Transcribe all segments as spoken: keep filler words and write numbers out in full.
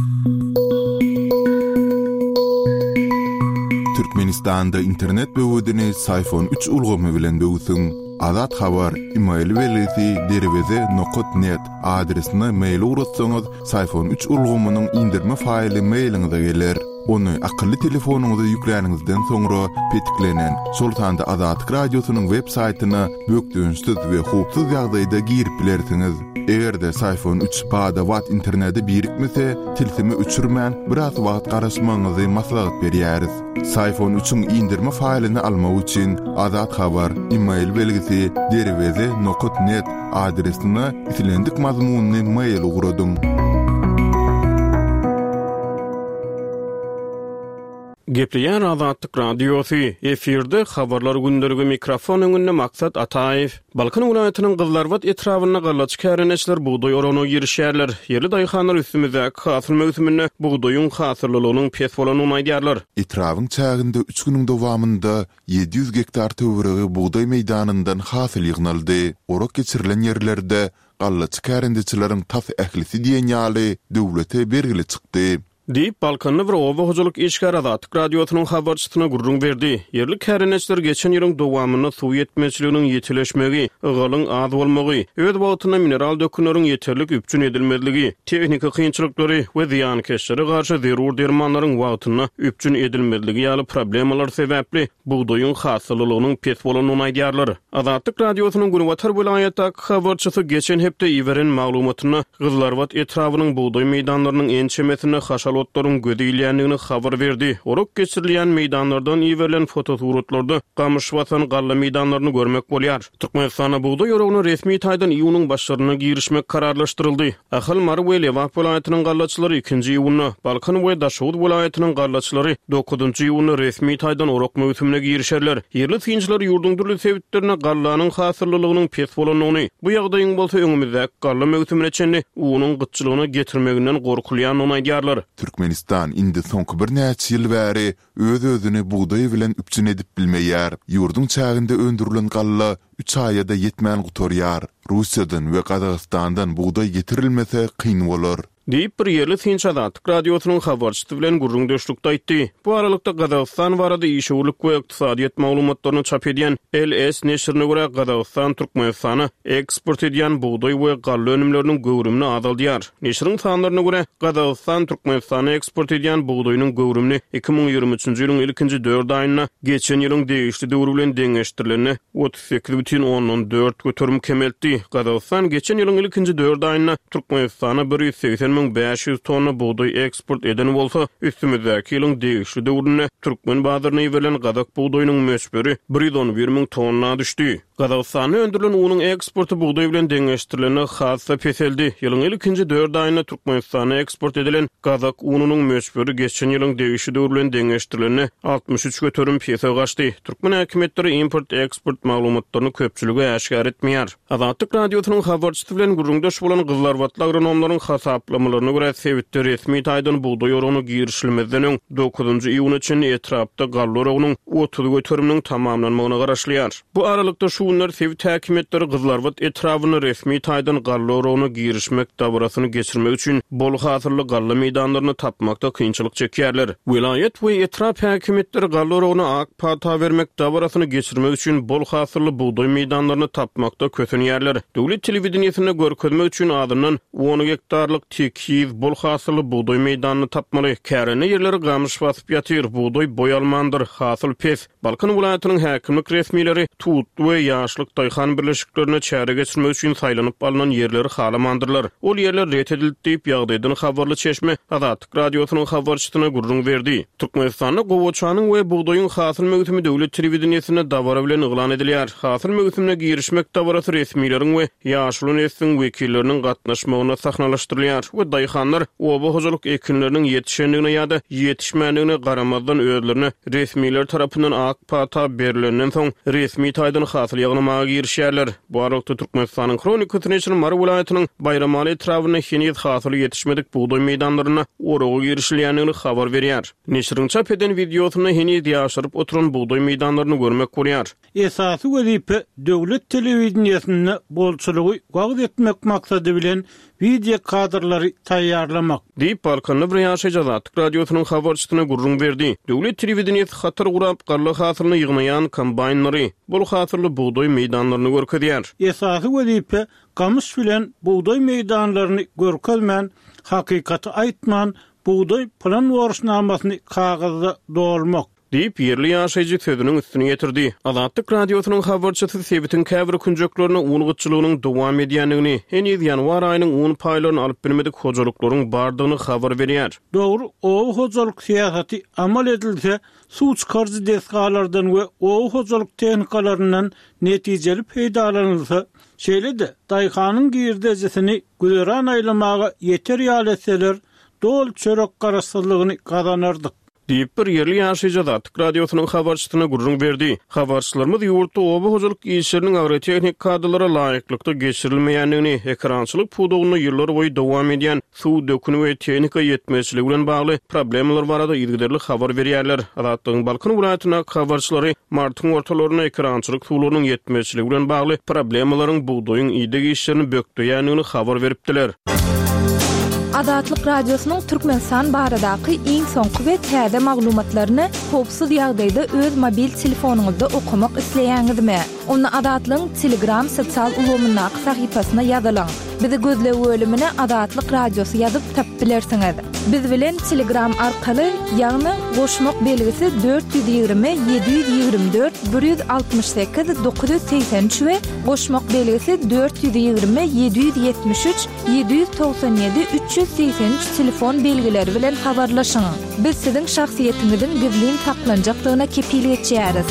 Türkmenistan'da internet böwüdini Sayfon üç ulgamy bilen böwüsüň. Azat habar email welisi derweze nokta net adresine mail uratsaňyz Sayfon üç ulgamynyň indirme faýly mailiňize geler. Onu akıllı telefonuňyza ýükläningizden soňra petiklenen Sultanda Azatlyk radiosynyň web saýtyna bökdüňsiz we hupsuz ýagdaýda girip bilersiňiz. Egerde Sayfon üç pada wat interneti birikmese, tilsimi üçürmän biraz wagt garaşmaňyzy maslahat berýäris. Sayfon üçüň indirme faýlyny almak üçin Azat habar email belgisi derweze nokta net adresine itilendik mazmunyny mail uguradyň. Gepleyen Azatlyk radiosu efirde habarlar günderge mikrofon öňünde maksat Ataýew. Balkan welaýatynyň Gyzlarwat etrawyna gallaç käreneçler buğday orany girişýärler. Ýerli daýhanlar üstümize hasyl mövsümine buğdaýyň hasyrlylygynyň pes bolanyny aýdýarlar. Etrawyň çäginde üç güniň dowamında yedi yüz hektar töweregi buğday meýdanyndan hasyl ýygnaldy. Orak geçirilen ýerlerde gallaç kärendeçileriň tas ählisi diýen ýaly döwlete bergili çykdy. Deyip Balkanlı bir ova hojuluk işgär Azatlyk radiosynyň habarçysyna gurrun berdi. Yerli käreneçler geçen ýylyň dowamyny suw ýetmeçiliginiň ýetileşmegi, ygalyň az bolmagy, öz wagtyna mineral dökünleriň ýeterlik üpçün edilmezligi, tehnika kynçylyklary we ziýankeşlere garşy zerur dermanlaryň wagtyna üpçün edilmezligi ýaly problemalar sebäpli buğdaýyň hasyrlylygynyň pes bolanyny aýdýarlar. Azatlyk radiosynyň Gurwatar welaýatdaky habarçysy geçen hepde iweren maglumatyna Gyzlarwat etrawynyň buğday meýdanlarynyň ençemesine haşal otlaryň gödüýlänligini habar berdi. Orak geçirilýän meýdanlardan iwerilen fotosuratlarda Gamyşwatan galla meýdanlaryny görmek bolýar. Türkmenistana buğday oragny resmi taýdan iýunyň başlaryna girişmek kararlaşdyryldy. Ahal Marweli welaýatynyň gallaçylary ikinji iýuny, Balkan we Daşowut welaýatynyň gallaçylary dokuzunçy iýuny resmi taýdan orak mövsümine girişerler. Yerli synçylar ýurduň durly sebitlerine gallanyň hasyrlylygynyň pes bolanyny, bu ýagdaýyň bolsa öňümizde galla mövsümine çenli uwunyň gytçylygyny getirmeginden gorkulýanyny aýdýarlar. Türkmenistan indi soňky bir näçe ýyl bäri öz-özüni buğday bilen üpçün edip bilmeýär. Ýurduň çäginde öndürilen galla üç aýda ýetmän gutorýar. Russiýadan we Gazagstandan buğday getirilmese kyn bolar. Deyip bir yerli synçy Azatlyk radiosynyň habarçysy bilen gurrun döşlükde aýtdy. Bu aralykda Gazagstan barada işgürlük we ykdysadyýat maglumatlaryny çap edýän L S neşrine görä Gazagstan Türkmenistana eksport edýän buğday we galla önümleriniň göwrümini azaldýar. Neşriň sanlaryna görä Gazagstan Türkmenistana eksport edýän buğdaýynyň göwrümini iki ming ýygrimi üçünçi ýylyň ilkinji dört aýyna geçen ýylyň degişli döwrü bilen deňeşdirilenini otuz sekiz бүтүн oňdan dört götürüm kemeltdi. Gazagstan geçen ýylyň ilkinji dört aýyna Türkmenistana bir ýüz seksen ming beş yüz tonna buğday eksport eden bolsa, üstümizdäki ýylyň degişli döwründe Türkmen bazaryna iwerilen gazak buğdaýynyň möçberi bir ýüz on bir ming tonna düşdi. Gazagstana öndürilen uwunyň eksporty buğday bilen deňeşdirileni hassa peseldi. Ýylyň ilkinji dört aýyna Türkmenistana eksport edilen gazak uwunyň möçberi geçen ýylyň degişli döwrü bilen deňeşdirileni altmış üç götürüm pese gaçdy. Türkmen häkimetleri import eksport maglumatlaryny köpçüligi aşkar etmeýär. Azatlyk radiosynyň habarçysy bilen gurrundaş bolan Gyzlarwatly agronomlaryň hasaplamalarına göre sebitler resmi taýdan buğday orany girişilmezden öň dokuzunçy iýun üçin etrapda galla oranyň otuz götürüminiň tamamlanmagyna garaşlýar. Bu aralykda şu günler sebit häkimetleri Gyzlarwat etrawyny resmi taýdan galla orany girişmek dabarasyny geçirmek üçin bol hasyrly galla meýdanlaryny tapmakda kynçylyk çekýärler. Welaýat we etrap häkimetleri galla orany ak pata bermek dabarasyny geçirmek üçin bol hasyrly buğday meýdanlaryny tapmakda kösenýärler. Döwlet telewizionyny görkezmek üçin adından on hektarlyk tekiz bol hasyrly buğday meýdanyny tapmaly. Kärene ýerleri gamyş basyp ýatyr, buğday boýalmandyr, hasyl pes. Balkan welaýatynyň häkimlik resmileri tut we ýaşlyk daýhan birleşiklerine çäre geçirmek üçin saýlanyp alynan ýerleri halamandyrlar. Ol ýerler ret edildi diýip ýagdaýdan habarly çeşme Azatlyk radiosynyň habarçysyna gurrun berdi. Türkmenistanda gowaçanyň we buğdaýyň hasyl mövsümi döwlet telewizionyny dabara bilen eglan edilýär. Hasyl mövsümine girişmek dabarasy resmileriň we ýaşly nesliniň wekilleriniň gatnaşmagyna sahnalaşdyrylýar we daýhanlar oba hojuluk ekinleriniň ýetişendigine ýa-da ýetişmändigine garamazdan özlerini resmiler tarapyndan ak pata berilenden soň resmi taýdan hasyl ýagnamaga girişýärler. Bu arada Türkmenistanyň Kronika Neşri Mar welaýatynyň Bayramaly etrawyna henüz hasyly ýetişmedik buğday meýdanlaryna oragy girişilýändigini habar berýär. Neşriň çap eden videosyny henüz ýaşyryp oturan buğday meýdanlaryny görmek bolýar. Esasy wezipe döwlet telewizionyny bolçulugy gagd etmek maksady bilen video kadrlary taýýarlamak. Diýip Balkanly bir ýaşaýjy Azatlyk radiosynyň habarçysyna gurrun berdi. Döwlet telewizionyny hatar gurap garly hasylyny ýygnaýan kombaynlary bol hasyrly buğday meýdanlaryny görkezýär. Esasy wezipe gamış bilen buğday meýdanlaryny görkezmän, hakykaty aýtman, buğday plan warşnamasyny kagazda dolmak. Diýip ýerli ýaşaýjy sözüniň üstüne getirdi. Azatlyk radiosynyň habarçysy Sebitin käbir kunjaklaryny uňgyçylygynyň dowam edýändigini, henüz ýanwar aýynyň un paýlaryny alyp bilmedik hojalyklaryň bardygyny habar berýär. Dogry, o hojalyk siýasaty amal edilse, suw çykarjy deskalardan we o hojalyk tehnikalarynyň netijeli peýdalanylsa, şeýle-de daýhanyň girdejisini güleran aýlamaga ýeter ýaletseler, dol çörek garaşsyzlygyny gazanardyk. Diýip bir ýerli ýaşaýjy Azatlyk radiosynyň habarçysyna gurrun berdi. Habarçylarymyz ýurtda oba hojalyk işleriniň agrotehnik kadrlara laýyklykda geçirilmeýändigini, ekrançylyk pudugyny ýyllar boýy dowam edýän suw dökünü we tehnika ýetmezçiligi bilen bagly problemler barada ýerli habar berýärler. Azatlygyň Balkan welaýatyna habarçylary martyň ortalaryna ekrançylyk suwlarynyň ýetmezçiligi bilen bagly problemlaryň buğdaýyň ýygy işlerini bökdüýändigini habar beripdiler. Azatlyk radiosynyň Türkmenistan baradaky iň soňky we täze maglumatlaryny howpsuz ýagdaýda öz mobil telefonuňyzda okumak isleýäňizmi? Onu Azatlygyň Telegram sosial ulgamynyň sahypasyna ýazylaň. Bizi gözle bölümine Azatlyk radiosu ýazyp tap bilersiňiz. Biz bilen Telegram arkaly ýagny goşmak belgisi dört yüz ýygrimi yedi yüz ýygrimi dört bir yüz altymyş sekiz dokuz yüz seksen üç we goşmak belgisi dört yüz ýygrimi yedi yüz ýetmiş üç yedi yüz toksan ýedi üç yüz seksen üç telefon belgileri bilen habarlaşyň. Biz siziň şahsiýetiňizin gizlin saklanjaklygyna kepillik etýäris.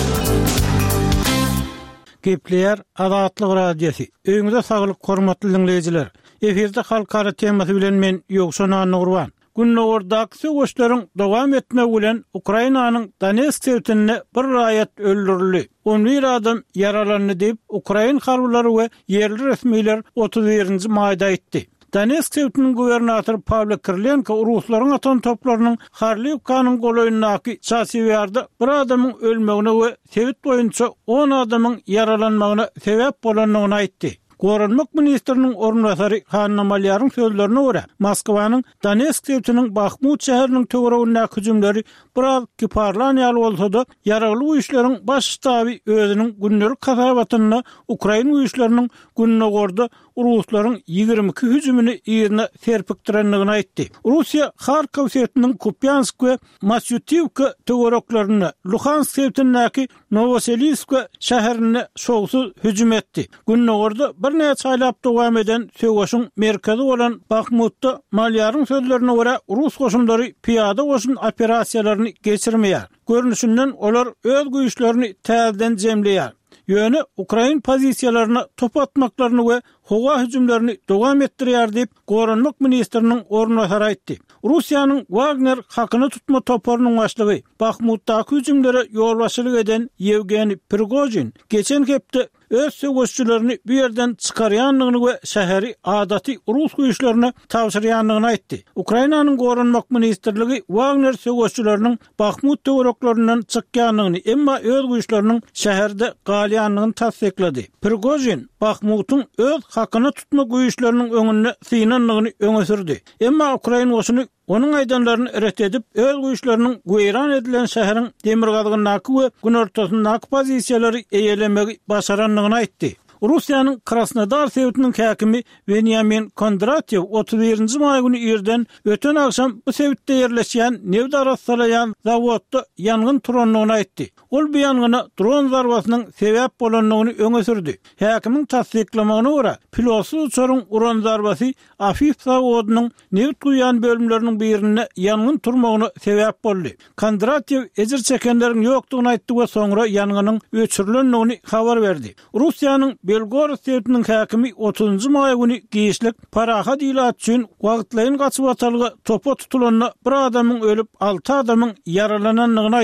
Gepleýär Azatlyk radiosu. Öňüňizde saglyk hormatly dinleýijiler. Eferde halkara temasy bilen men Ýogşan Nurwan. Günnäwirdaky söwüşleriň dowam etmegi bilen Ukrainanyň Donetsk şehrinde bir raýat öldürildi. on bir adam yaralandy diýip Ukraina harblary we ýerli resmiler otuz birinji maýda aýtdy. Donetsk şehriniň gubernatory Pavlo Krylenko Ruslaryň atan toplarynyň Harlivkanyň golaýyndaky çasyýarda bir adamyň ölmegine we sebit boýunça on adamyň yaralanmagyna sebäp bolanyny aýtdy. Gorunmak ministriniň ornwasary Hanna Malyaryň sözlerine görä, Moskwanyň Donetsk şehriniň Bakhmut şäheriniň töweregine hüjümleri biraz kiparlanýaly bolsa-da, ýaragly güýçleriň baş ştaby özüniň günnelik kasabatyny Ukraina güýçleriniň günnägorda Ruslaryň ýygrimi iki hüjümini ýerine serpikdirendigini aýtdy. Russiýa Harkov şäheriniň Kupyansk we Masyutivka töwereklaryny, Luhansk şäheriniň Novosibirsk şäherine şowsuz hüjüm etdi. Günnägorda bir näçe aýlap dowam eden söwüşiň merkezi bolan Bakhmutda Malyaryň sözlerine görä Rus goşunlary piýada goşun operasiýalaryny geçirmeýär. Görnüşinden olar öz güýçlerini täzeden jemleýär. Ýöne Ukraina pozisiýalaryna top atmaklaryny we howa hüjümlerini dowam etdirýär diýip Gorunmak ministriniň ornwasary aýtdy. Russiýanyň Wagner hakyny tutma toparynyň başlygy Bakhmutdaky hüjümlere ýolbaşçylyk eden Yevgeniy Prigojin geçen hepde öz söwüşçülerini bu ýerden çykarýanlygyny we şäheri adaty Rus güýçlerine tawşyrýanlygyny aýtdy. Ukrainanyň Gorunmak ministrligi Wagner söwüşçüleriniň Bakhmut töwereklerinden çykýanlygyny, emma öz güýçleriniň şäherde galýanlygyny tasdiklady. Prigojin Bakhmut'un öz hakyny tutma güýçleriniň öňünde synanlygyny öňe sürdi. Emma Ukraina goşuny onun aýdanlaryny eret edip, öz güýçleriniň güýran edilen şäheriň demirgazygynaky we gün ortasyndaky pozisiýalary eýelemegi başaranlygyny aýtdy. Russiýanyň Krasnodar şäheriniň häkimi Benyamin Kondratyew otuz birinji maý güni ýerden öten akşam bu şäherde ýerleşýän Nevdarat salayan zawodda ýangyn turanlygyny aýtdy. Ol bu ýangına dron zarbasynyň sebäp bolanlygyny öňe sürdi. Häkimiň tasdiklamagyna görä, pilotsuz uçaryň uran zarbasy Afif zawodynyň neft guýan bölümleriniň birine ýangyn turmagyna sebäp boldy. Kondratyew ejir çekenleriň ýokdugyny aýtdy we soňra ýanganyň öçürilenligini habar berdi. Russiýanyň Belgorod şäheriniň häkimi otuzunji maý güni giýişlik paraha diýilat üçin wagtlaryň gaçyp atalgy topa tutulanyna bir adamyň ölüp alty adamyň yaralananlygyny aýtdy.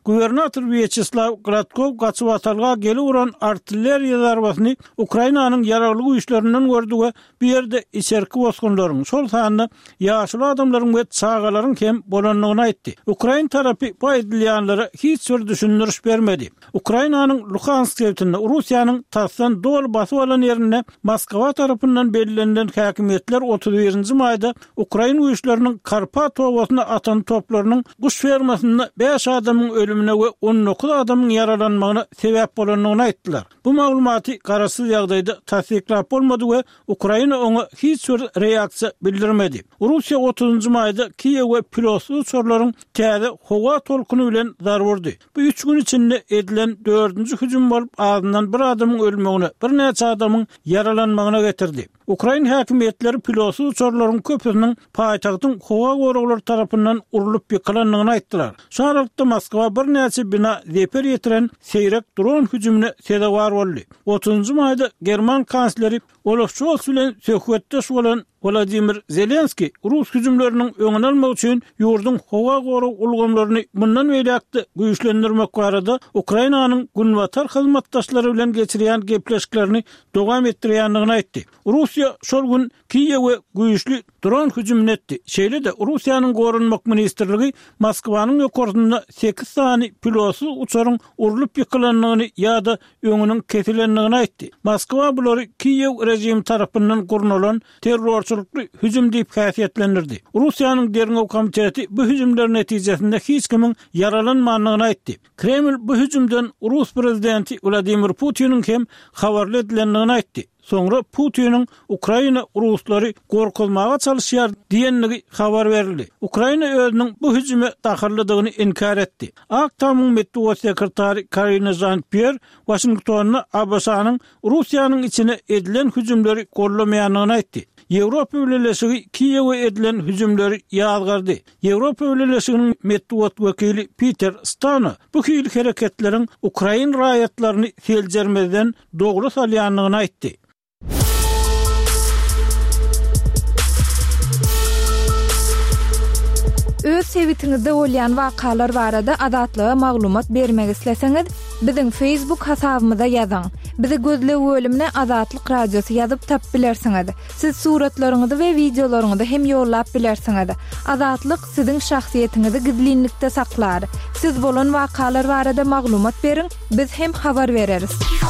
Gubernator Vyacheslav Gladkov gaçyp atalga geli uran artilleriya zarbasyny Ukrainanyň yararly güýçlerinden gördüge bir ýerde içerki bosgunlaryň şol sanyny ýaşly adamlaryň we çağalaryň hem bolanlygyny aýtdy. Ukraina tarapy bu edilýänlere hiç bir düşündiriş bermedi. Ukrainanyň Luhansk şehrinde Russiýanyň Tassdan dol basyp alan ýerine Moskwa tarapyndan belirlenen häkimetler otuz birinji maýda Ukraina güýçleriniň Karpat owasyna atan toplarynyň guş fermasynda beş adamyň ölümine we on dokuz adamyň yaralanmagyna sebäp bolanyny aýtdylar. Bu maglumaty garaşsyz ýagdaýda tasdiklap bolmady we Ukraina oňa hiç bir reaksiýa bildirmedi. Russiýa otuzunji maýda Kiýew we pilotly uçurlaryň täze howa tolkuny bilen zar wurdy. Bu üç gün içinde edilen dördüncü hüjüm bolup azyndan bir adamyň ölmegine, bir näçe adamyň yaralanmagyna getirdi. Ukraina häkimetleri pilotly uçurlaryň köpüsiniň paýtagtyň howa goraglary tarapyndan urulup ýykylanlygyny aýtdylar. Şaharlykda Moskwa bir näçe bina zeper ýetiren seýrek dron hüjümine sebäp boldy. otuzunji maýda German kansleri Olaf Scholz bilen söhbetdeş bolan Vladimir Zelenski Rus hüjümleriniň öňüne almak üçin ýurdun howa goraw ulgamlaryny bundan beýlekde güýçlendirmek barada Ukrainanyň günwatar hyzmatdaşlary bilen geçirýän gepleşiklerini dowam etdirýändigini aýtdy. Russiýa şol gün Kiýew we güýçli dron hüjümini etdi. Şeýle de Russiýanyň gorunmak ministrligi Moskwanyň ýokarynda sekiz sany pilotly uçaryň urulup ýykylanlygyny ýa-da öňüniň kesilenligini aýtdy. Moskwa bulary Kiýew rejimi tarapyndan gurulan terrorçylykly hüjüm diýip häsiýetlendirdi. Russiýanyň Derňow komiteti bu hüjümler netijesinde hiç kimin yaralanmagyny aýtdy. Kreml bu hüjümden Rus prezidenti Vladimir Putin'in hem habarly edilenligini aýtdy. Soňra Putin'in Ukraina Ruslary gorkulmaga çalışýar diýenligi habar berildi. Ukraina özüniň bu hüjüme dahillydygyny inkar etdi. Aktamyň Medwedew sekretary Karina Jean-Pierre Washingtonna A B S-nyň Russiýanyň içine edilen hüjümleri gollamaýanyny aýtdy. Ýewropa Birleşigi Kiýewe edilen hüjümleri ýazgardy. Ýewropa Birleşiginiň Medwedew wekili Peter Stano bu hili hereketleriň Ukraina raýatlaryny seljermeden dogry salýanlygyny aýtdy. Öz sewitingizde bolýan wakalar barada adatlyga maglumat bermek isleseňiz, biziň Facebook hasabymyza ýazyň. Bizi gözle bölümine Azatlyk Radiosu ýazyp tap bilersiňiz. Siz suratlaryňyzy we videolaryňyzy hem ýollap bilersiňiz. Azatlyk siziň şahsiýetiňizi gizlinlikde saklar. Siz bolan wakalar barada maglumat beriň, biz hem habar bereriz.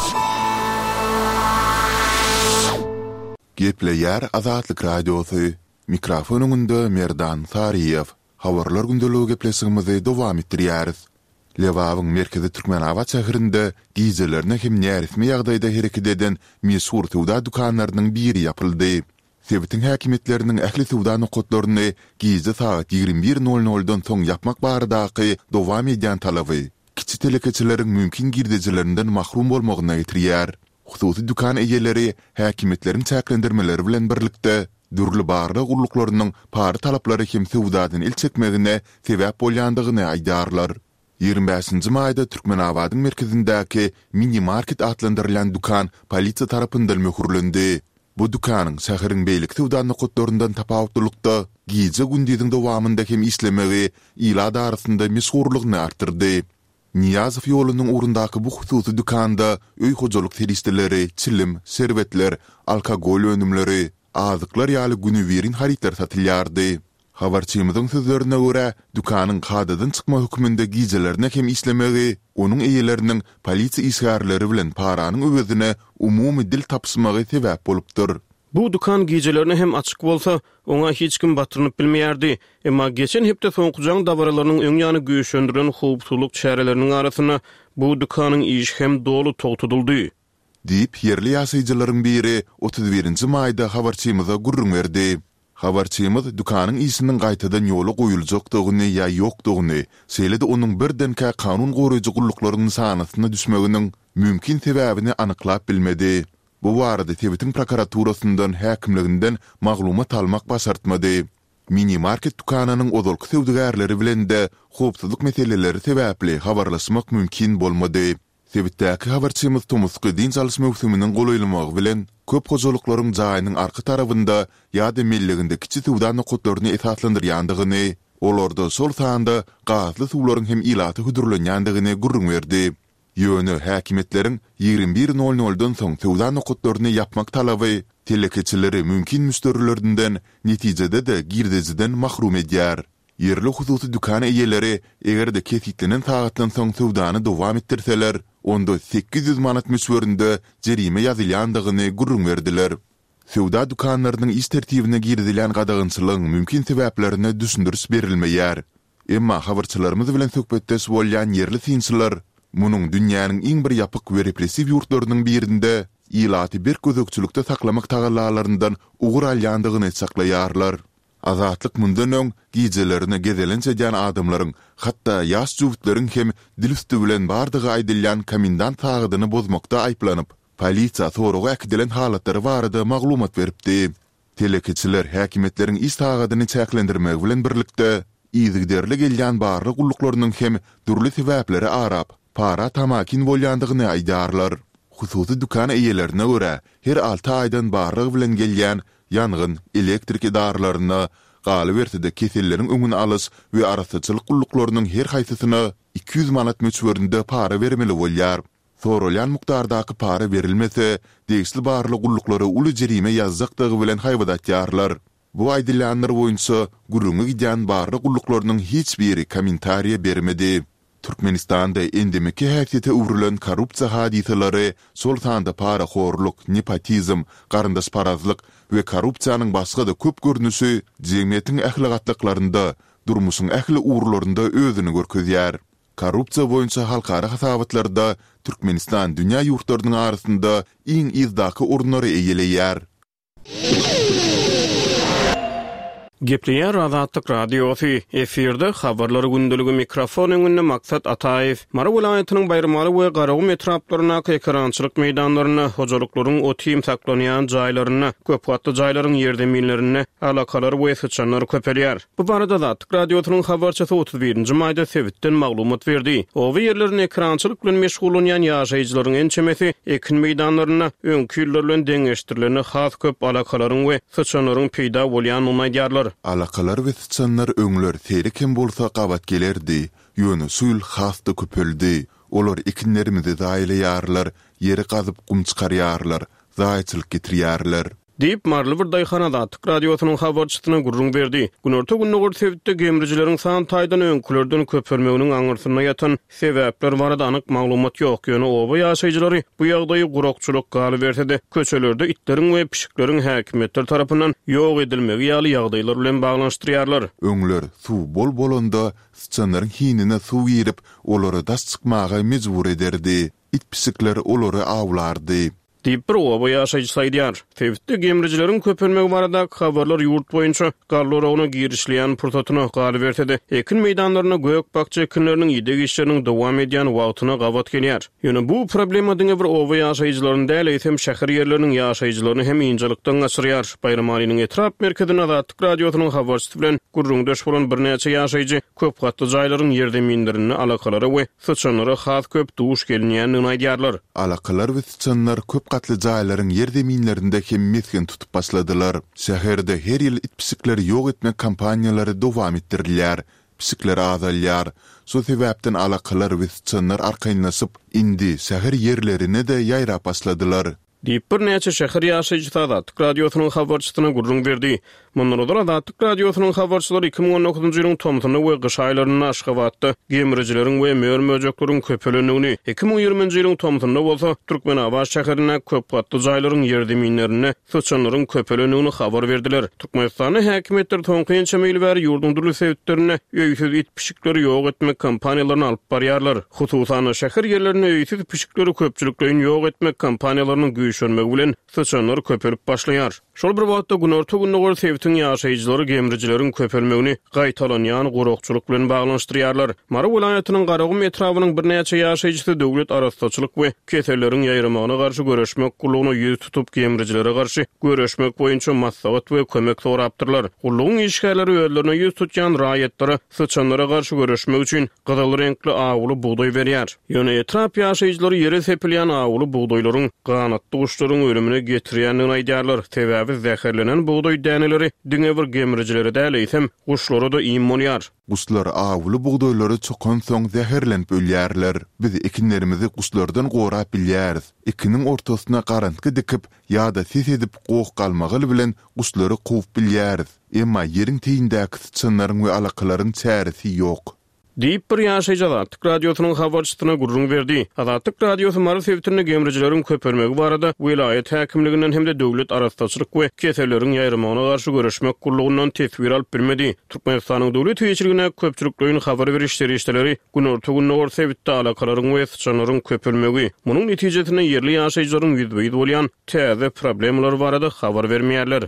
Gepleýär Azatlyk Radiosu. Mikrofonunda Merdan Sariýew. Habarlar gündeligi gepleşigimizi dowam etdirýäris. Lewawyň merkezi Türkmenabat şäherinde gizelerine hem närismi ýagdaýda hereket eden meşhur sowda dukanlarynyň biri ýapyldy. Sewitin häkimetleriniň ähli sowda nokatlaryny gize saat ýigirme bir nol noldan soň ýapmak baradaky dowam edýän talaby kiçik telekeçileriň mümkin girdejilerinden mahrum bolmagyna getirýär. Hususy dukan eýeleri häkimetleriň çäklendirmeleri bilen birlikde dürli barda gurluklarynyň pary talaplary hem sowdadan il çekmegine sebäp bolýandygyny aýdarlar. ýygrimi beşinji maýda Türkmenabadyň merkezindäki mini market atlandyrylan dukan polisiýa tarapyndan möhürlendi. Bu dukanyň şäheriň beýlik sowda nokatlaryndan tapawutlykda gize gündüziň dowamında hem islemegi ýyla arasynda meşhurlygyny artdyrdy. Niyazow ýolunyň urundaky bu hususy dukanda öý hojalyk seristileri, çilim, serwetler, alkogol önümleri, azyklar ýaly günüberin haritler satylýardy. Habarçymyzyň sözlerine görä, dukanyň kadadan çykma hükmünde gizelerine hem islemegi, onuň eýeleriniň polisiýa isgarlary bilen paranyň öwezine umumy dil tapşymagy sebäp bolupdyr. Bu dukan gizelerine hem açyk bolsa, oňa hiç kim batyrynyp bilmeýärdi. Emma geçen hepde soňkujaň dabaralarnyň öň ýany göýşendiren howpsuzlyk çäreleriniň arasyna bu dukanyň iş hem dolu togtudyldy. Diýip ýerli ýaşaýjylaryň biri otuz birinji maýda habarçymyza gurrun berdi. Habarçymyz dukanyň isiniň gaýtadan ýoly goýuljakdygyny ýa ýokdugyny, şeýle-de onuň birdenkä kanun goraýjy gullyklarynyň sanasyna düşmeginiň mümkin sebäbini anyklap bilmedi. Bu barada Sewitin prokuraturasyndan häkimliginden maglumat almak başartmady. Mini market dukanynyň ozalky sowdagärleri bilen de howpsuzlyk meseleleri sebäpli habarlaşmak mümkin bolmady. Sewitdäki habarçymyz Tomus Gydyn çalyşma mövsüminiň goýulmagy bilen köp hojalyklaryň jaýynyň arka tarabynda ýa-da melleginde kiçik sowda nokatlaryny esaslandyrýandygyny, Olarda sol sanda gazly suwlaryň hem ilaty hüdürlenýändigine gurrun berdi. Ýöne häkimetlerin ýygrimi bir nol noldan soň sowda nokatlaryny yapmak talaby telekeçileri mümkin müsterrilerden netijede de girdejiden mahrum edýär. Yerli hususy dükan eýeleri egerde kesitlenen tagatdan soň sowdany dowam etdirseler, onda sekiz yüz manat müswöründe jerime ýazylýandygyny gurrun berdiler. Sowda dükanlarynyň iş tertibine girdilen gadagynçylygyň mümkin sebäplerini düşündürüp berilmeýär. Emma habarçylarymyz bilen söhbetde bolýan yerli synçylar munyň dünýäniň iň bir ýapyk we repressiw ýurtlarynyň birinde ilaty bir gözükçülükde saklamak tagalarlaryndan ugur alýandygyny saklaýarlar. Azatlyk mundan öň gijelerini gezelençe jan adamlaryň, hatda ýaş jüwitlerin hem dilüstü bilen bardygy aýdylýan komendant tagydyny bozmakda aýplanyp, polisiýa soragy äkidilen halatlary barada maglumat beripdi. Telekeçiler häkimetleriň iş tagydyny çäklendirmek bilen birlikde ýygyderli gelýän barly gulluklarynyň hem durly sebäpleri arap, para tamakin bolýandygyny aýdarlar. Hususy dükan eýelerine görä, her alty aýdan barlyg bilen gelýän yangyn elektrik idaralaryna galy bertide keselleriň öňüni alys we arasyçylyk gulluklarynyň her haýsysyna iki yüz manat müçwöründe para bermeli bolýar. Sorulýan mukdardaky para berilmese, degişli barly gulluklary uly jerime ýazjakdygy bilen haýbadatýarlar. Bu aýdylýanlar boýunça gurrungy gidýän barly gulluklarynyň hiç biri kommentariýa bermedi. Türkmenistanda endemiki häsiýete uwrulan korrupsiýa hadiseleri, sol sanda para horluk, nepotizm, garyndaş parazlyk we korrupsiýanyň başga da köp görnüşi jemgyýetiň ählakatlyklарynda, durmuşyň ähli uwrlarynda özüni görkezýär. Korrupsiýa boýunça halkara hasabatlarda Türkmenistan dünýä ýurtlarynyň arasynda iň izdaky ornary eýeleýär. Gepleýär Azatlyk radiosi. Efirde habarlary gündüligi mikrofon öňünde Maksat Ataýew. Mara welaýatynyň bayramaly we Garagy metropolyna ekrançylyk meýdanlaryna, hojalyklaryň otym saklanýan jaýlaryna, köp gatly jaýlaryň ýerdeminlerine alakalary we sıçanlar köpelýär. Bu barada Azatlyk radiosynyň habarçysy otuz birinji maýda Sewitden maglumat berdi. O ýerlerini ekrançylyk bilen meşgul bolýan ýaşaýjylaryň ençemesi ekin meýdanlaryna öňkü ýyllar bilen deňeşdirileni has köp alakalaryň we sıçanlaryň peýda bolýanyny aýdýarlar. Alakalar we sıçanlar öňler serik hem bolsa gabat gelerdi. Ýöne suýul hasta köpeldi. Olar ekinlerimizi daýlaýarlar, ýeri gazyp gum çykarýarlar, zaýçylyk getirýärler. Deyip marly bir daýhanada Azatlyk radiosynyň habarçysyna gurrun berdi. Günorta günnügür Sewitde gemrijileriň san taýdan öňkülerden köpelmeginiň aňyrsyna ýatan sebäpler barada anyk maglumat ýok. Ýöne oba ýaşaýjylary bu ýagdaýy gurokçuluk galy bersede, köçelerde itleriň we pişikleriň häkimetler tarapyndan ýok edilmegi ýaly ýagdaýlar bilen baglanşdyrýarlar. Öňler suw bol bolanda sıçanlaryň hinine suw ýerip, olary daş çykmaga mejbur ederdi. It pisikler olary awlardy. Deyip bir oba ýaşaýjy saýdýar. Sewitde gemrijileriň köpelmegi barada habarlar ýurt boýunça garlaragyna girişleýän pursatyna galy bersede, ekin meýdanlaryna göýek bakça ekinleriniň ýedek işleriniň dowam edýän wagtyna gabat gelýär. Ýöne bu problemadyň bir oba ýaşaýjylaryň däl hem şäher ýerleriniň ýaşaýjylaryny hem ýynjylykdan gaçyrýar. Bayramalynyň etrap merkezine Azatlyk radiosynyň habarçysy bilen gurrundaş bolan bir näçe ýaşaýjy köp gatly jaýlaryň ýerdeminlerini alakalary we sıçanlary has köp duş gelýänini aýdýarlar. Alakalar we sıçanlar köp gatly jaýlaryň ýerdeminlerinde hem mesken tutup başladylar. Şäherde her ýyl it pisikleri ýok etmek kampaniýalary dowam etdirilýär. Pisikler azalýar. Şu sebäpden alakalar we sıçanlar arkaýnaşyp indi şäher ýerlerine de ýaýrap başladylar. Deyip bir näçe şäher ýaşaýjy Azatlyk radiosynyň habarçysyna gurrun berdi. Mundan Azatlyk radiosynyň habarçylary iki bin on dokuzunjy ýylyň tomsyny we gyş aýlaryny aşgabatda gemrijileriň we möýür-möjeklerin köpelenigini, iki bin ýygrimiňji ýylyň tomsyny bolsa Türkmenabad şäherine köp gatly jaýlaryň ýerdeminlerine sıçanlaryň köpelenigini habar berdiler. Türkmenistanyň häkimetleri toňkyňça meýil bäri ýurdun durly sebäplerine öýsüz it pişikleri ýok etmek kampaniýalaryny alyp barýarlar. Hususan şäher ýerlerine öýsüz pişikleri köpçüliklerini ýok etmek kampaniýalarynyň güýçlenmegi bilen sıçanlar köpelip başlaýar. Şol bir wagtda günorta günnügür Sewitden ýaşaýjylary gemrijileriň köpelmegini gaýtalanýan gurokçuluk bilen baglanşdyrýarlar. Mara welaýatynyň Garagy metrowynyň bir näçe ýaşaýjysy döwlet arastaçylyk we keseleriň ýaýramagyna garşy göreşmek gullugyna ýüz tutup gemrijilere garşy göreşmek boýunça maslahat we kömek sorapdyrlar. Gullugyň işgärleri öýlerine ýüz tutýan raýatlary sıçanlara garşy göreşmek üçin gyzyl renkli awuly buğday berýär. Ýöne etrap ýaşaýjylary ýere sepilýän awuly buğdaýlaryň ganatly guşlaryň ölümine getirýänini aýdýarlar. täbi zäherlenen buğday däneleri diňe bir gemirjilere däleýsem guşlary da immonýar. Guşlar awly buğdaýlary çokan soň zäherlenip ölýärler. Biz ekinlerimizi guşlardan gorap bilýäris. Ekiniň ortasyna garantky dikip ýa-da ses edip goýup galmagy bilen guşlary goýup bilýäris. Emma ýeriň teýindäki çynlaryň we alakalaryň çäresi ýok. Diýip bir ýaşaýjy Azatlyk radiosynyň habarçysyna gurrun berdi. Azatlyk radiosu mary sebitini gemrijilerin köpürmegi barada vilayet häkimliginden hem de döwlet arastaçylyk we keseleriň ýaýrymagyna garşy görüşmek gurlugundan tesbir alyp bilmedi. Türkmenistanyň döwlet ýetirigine köpçülikligiň habar berişleri işleri günorta günnor sebitde alakalaryň we sıçanlaryň köpürmegi. Munyň netijesinde ýerli ýaşaýjylaryň ýüzbeýi bolýan täze problemler barada habar bermeýärler.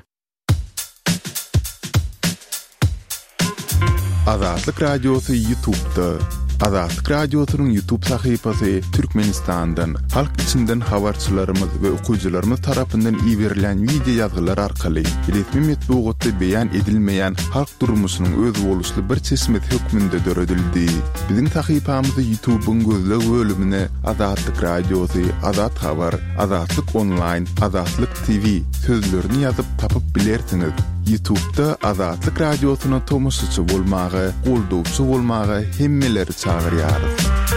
Azatlyk radiosu YouTube'da. Azatlyk radiosynyň YouTube sahypasy Türkmenistandan, halk içinden habarçylarymyz we okuwçylarymyz tarapyndan iýerilen video ýazgylar arkaly resmi metbuatda beýan edilmeýän halk durmuşynyň öz boluşly bir çeşmet hökmünde döredildi. Biziň sahypamyzy YouTube'un gözleg bölümine Azatlyk radiosu, Azat habar, Azatlyk online, Azatlyk T V sözlerini ýazyp tapyp bilersiňiz. YouTube'da Azatlyk radiosyna tomoşçy bolmagy, goldowçy bolmagy hemmeleri çağırýarys.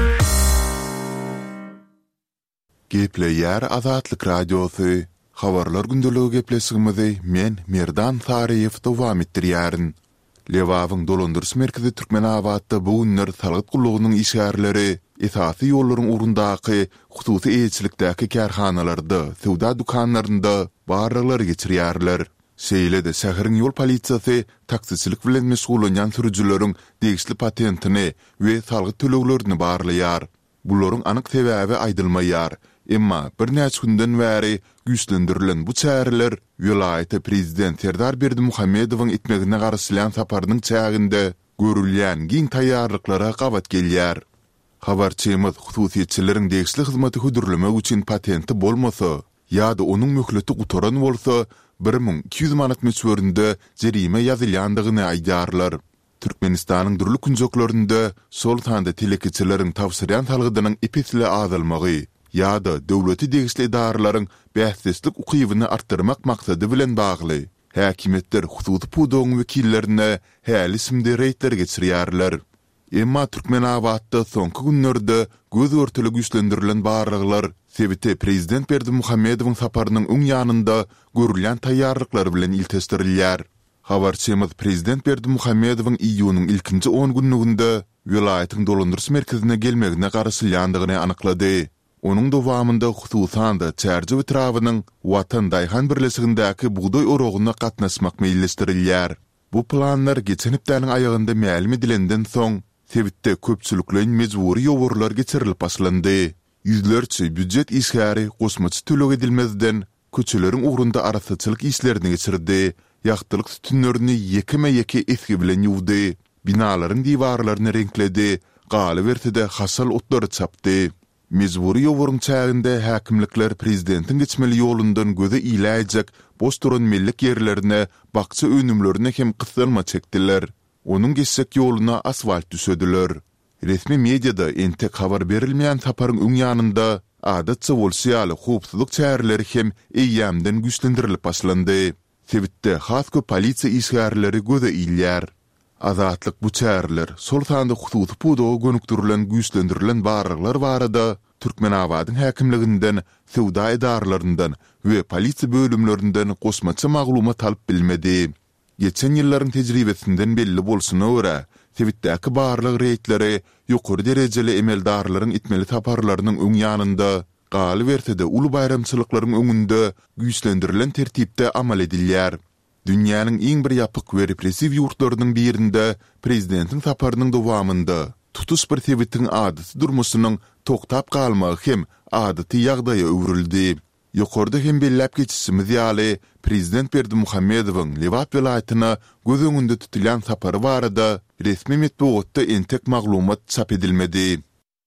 Gepleýär Azatlyk radiosu. Habarlar gündöligi gepleşigimizi men Merdan Sariýew dowam etdirýärin. Lewawyň dolandyrys merkezi Türkmenabadda bu günler salgyt gullugynyň işgärleri, esasy ýollaryň urundaky, hususy eýçilikdäki kärhanalarda, sowda dukanlarynda barlary geçirýärler. Şeýlede şäheriň ýol polisiýasy taksiçilik bilen meşgul bolan sürüjüleriň degişli patentini we salgy töleglerini barlaýar. Bularyň anyk sebäbi aýdylmaýar. Emma bir näçe günden bäri güýçlendirilen bu çäreler vilayete prezident Serdar Berdimuhammedowyň etmegine garşylan saparynyň çäginde görülýän giň taýýarlyklara gabat gelýär. Habarçymyz hususiýetçileriň degişli hyzmaty hödürlemek üçin patenti bolmasa ýa-da onuň möhleti gutaran bolsa bir min iki ýüz manat meçberinde jerime ýazylýandygyny aýdarlar. Türkmenistanyň durly künjeklerinde sol tanda telekiçileriň tawsirýan talgydynyň epesle azalmagy ýa-da döwleti degişli idaralaryň bähseslik ukybyny artdyrmak maksady bilen bagly. Häkimetler hususy pudoň wekillerine häli isimde reýtler geçirýärler. Emma Türkmenabadda soňky günlerde göz örtüli güýçlendirilen barlyklar sebite prezident Berdimuhammedowyň saparynyň öň ýanynda görülen taýýarlyklary bilen iltestirilýär. Habarçymyz prezident Berdimuhammedowyň iýunyň ilkinji on günlüginde vilayetin dolandyrys merkezine gelmegine garşylandygyny anyklady. Onuň dowamında hususan da çärji etrawynyň Watan Daýhan birleşigindäki buğday orogyna gatnaşmak meýilleşdirilýär. Bu planlar geçen hepdäniň aýagynda ma'lum edilenden soň sebitde köpçülikleň mejburi ýoburlar geçirilip başlandy. Yüzlerçe büdjet işgäri gosmaçy tölek edilmezden köçeleriň ugrunda arasaçylyk işlerini geçirdi. Ýagtylyk tünlerini ýekeme-ýeke eski bilen ýuwdy. Binalaryň diwarlaryny renkledi. Galy bertide hasal otlary çapdy. Mezburi ýoburyň çäginde häkimlikler prezidentiň geçmeli ýolundan göze iläjek boş duran millik ýerlerine, bakça önümlerine hem kısılma çekdiler. Onuň geçsek ýoluna asfalt düşediler. Resmi mediada entek habar berilmeýän saparyň öň ýanynda adatça bolsaýaly howpsuzlyk çäreleri hem eýýämden güýçlendirilip başlandy. Sebitde hasky polisiýa işgärleri göze ilýär. Azatlyk bu çäreler sol tanda hususy pudoga gönükdirilen güýçlendirilen barlyklar barada Türkmenabadyň häkimliginden, sowda idaralarynyň we polisiýa bölümlerinden gosmaça maglumat alyp bilmedi. Geçen ýyllaryň tejribesinden belli bolsuny görä, sebitdäki barlyk reýtleri ýokary derejeli emeldarlaryň itmeli taparlarynyň öň ýanynda, galy bertede uly bayramçylyklaryň öňünde güýçlendirilen tertipde amal edilýär. Dünýäniň iň bir ýapyk we repressiw ýurtlarynyň birinde prezidentiň saparynyň dowamında tutuş bir sebitiň adaty durmuşynyň toktap galmagy hem adaty ýagdaýa öwrüldi. Ýokarda hem bellap geçişimiz ýaly prezident Berdimuhammedowyň Lewat vilayatyna göz öňünde tutulan sapary barada resmi metbuatda entek maglumat çap edilmedi.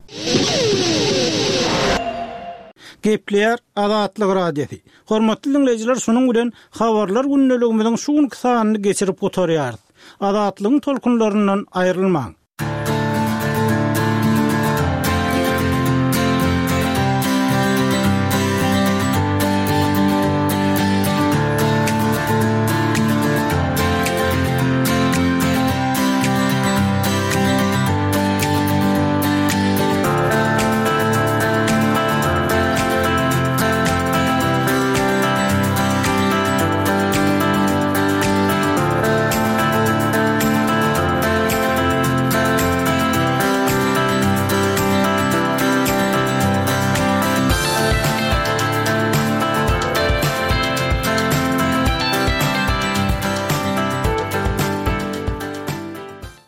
Gepleýär Azatlyk radiosu. Hormatly dinleýijiler, şunuň bilen habarlar günneligimiziň şu gün kysanyny geçirip oturýar. Azatlygyň tolkunlaryndan aýrylmaň.